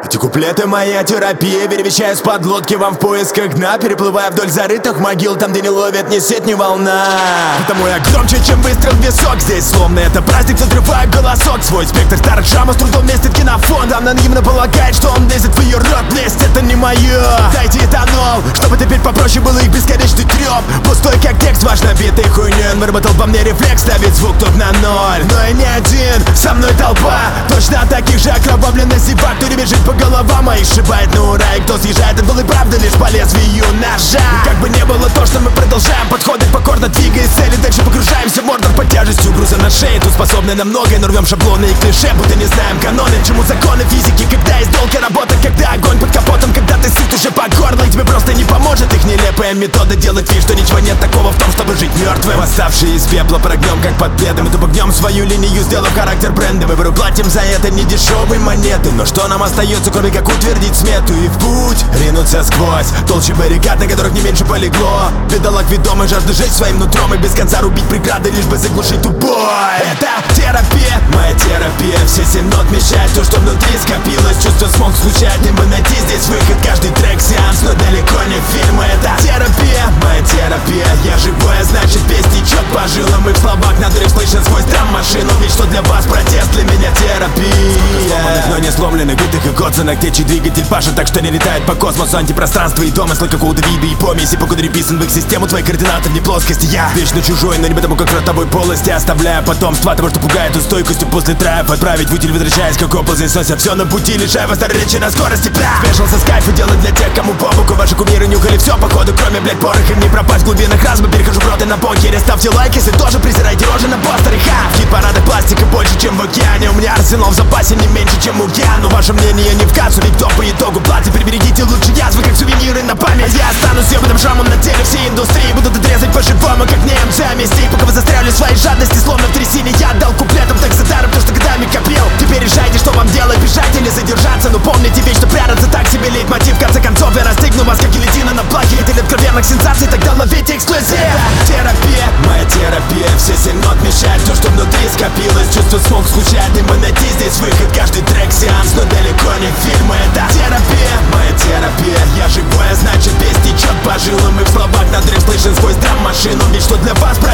Эти куплеты моя терапия. Перевещаю с подлодки вам в поисках дна, переплывая вдоль зарытых могил, там, где не ловят ни сеть, ни волна. Потому я громче, чем выстрел в висок. Здесь словно это праздник, взрываю голосок. Свой спектр старых шрамов с трудом вместит кинофон. Там наивно полагает, что он лезет в ее рот. Лезть это не мое. Дайте этанол, чтобы теперь попроще было их бесконечный трёп. Пустой как текст, ваш набитый хуйней. Он выработал по мне рефлекс, ставит звук тут на ноль. Но я не один, со мной толпа точно таких же окровавленных зевак, кто не бежит по головам, а их сшибает на ура. И кто съезжает от былой правды лишь по лезвию ножа. И как бы не было то, что мы продолжаем подходы, покорно двигаясь цели, дальше погружаемся в мордор под тяжестью груза на шее. Тут способны на многое, но рвем шаблоны и клише, будто не знаем каноны. Чему законы физики, когда есть долгая работа, когда огонь под капотом, когда ты сыт уже по горло, и тебе просто не поможет их нелепая метода делать вид, что ничего нет такого в том, чтобы жить мертвым. Восставшие из пепла прогнем как под пледом, и тупогнем свою линию, сделав характер бренда. Мы платим за это не дешевые монеты, но что нам остается, кроме как утвердить смету и в путь ринуться сквозь толще баррикад, на которых не меньше полегло бедолаг ведомых жажды жить своим нутром и без конца рубить преграды, лишь бы заглушить тупой. Это терапия, моя терапия. Все 7 нот вмещает то, что внутри скопилось. Чувство смог скучать, не бы найти здесь выход. Каждый трек сеанс, но далеко не фильм. Это терапия, моя терапия. Я живой, а значит песни течет по жилам. И в словах надрыв слышен сквозь драм-машину. Ведь что для вас протест, для меня терапия. Сломанных, но не сломленных, битых и коцанных, те, чей двигатель пашет так, что не летает по космосу. Антипространство и домыслы какого-то вида и помеси, покуда переписан в их систему твои координаты вне плоскости. Я вечно чужой, но не потому как ротовой полости, оставляя потомство того, что пугает устойкостью после траев. Отправить в утиль, возвращаясь как оползень, снося все на пути, лишая вас речи на скорости. Спешился с кайфа, делать для тех, кому по боку. Ваши кумиры нюхали все походу, кроме, блять, пороха. Не пропасть в глубинах разума, перехожу в роты на покере. Ставьте лайк, если тоже презираете рожи на постере. Ха! В хит-парадах пластика больше, чем в океане. У меня арсенал в запасе не меньше, чем у океана. Ваше мнение не в кассу, ведь кто по итогу платит. Приберегите лучше язвы, как сувениры на память. Я останусь ебаным шрамом на теле всей индустрии. Будут отрезать по-живому, как немцы амнистии. Пока вы застряли в своей жадности, словно в трясине. Я отдал куплетом так за даром то, что годами копил. Теперь решайте, что вам делать, бежать или задержаться. Но помните ведь, что прятаться так себе лейтмотив. В конце концов я расстегну вас, как гильотина на плахе. Или откровенных сенсаций, тогда ловите эксклюзив. Терапия, моя терапия. Все 7 нот вмещает то, что внутри скопилось. Чувство смог скучать, и мы найти здесь выход. Каждый трек сеанс, но далеко не фильм. Это терапия, моя терапия. Я живой, а значит песня течет по жилам. И в словах надрыв слышен сквозь драм-машину. Ведь что для вас